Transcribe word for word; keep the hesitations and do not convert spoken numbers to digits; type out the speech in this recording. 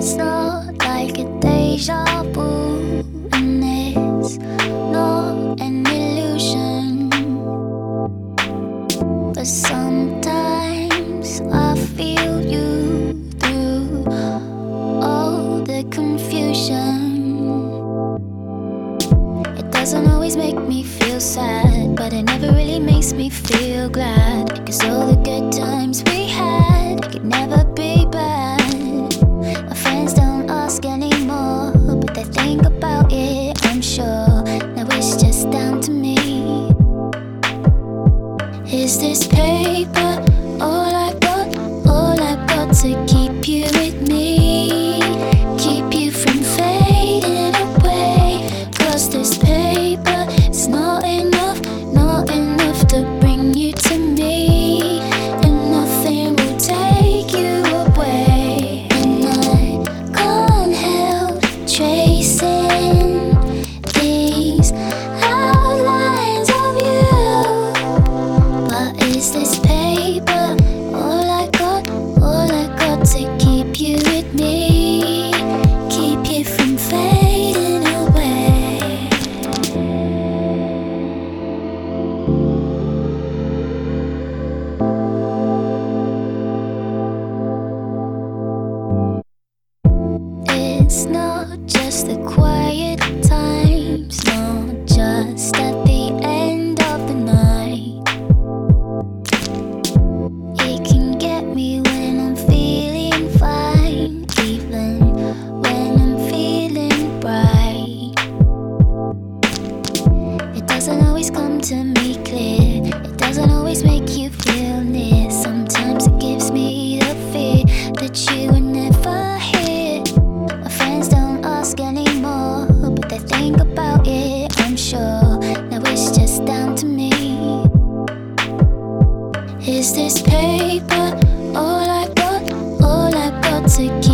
It's not like a deja vu, and it's not an illusion. But sometimes I feel you through all the confusion. It doesn't always make me feel sad, but it never really makes me feel glad. Cause all the good times we had could never be bad. My friends don't ask anymore, but they think about it, I'm sure. Now it's just down to me. Is this paper all I got? All I got to keep you with me, keep you from fading away. Cause this paper is not enough, not enough to bring you to me, and nothing will take you away. And I can't help tracing these outlines of you. But is this paper all I got? All I got to keep you with me, keep you from fading away. It's not just the quiet times, not just at the end of the night. It can get me when I'm feeling fine, even when I'm feeling bright. It doesn't always come to me clear, it doesn't always make you feel near. Sometimes it gives me the fear that you were never here. My friends don't ask anymore, but they think about it, I'm sure. Now it's just down to me. Is this paper all I got? All I got to keep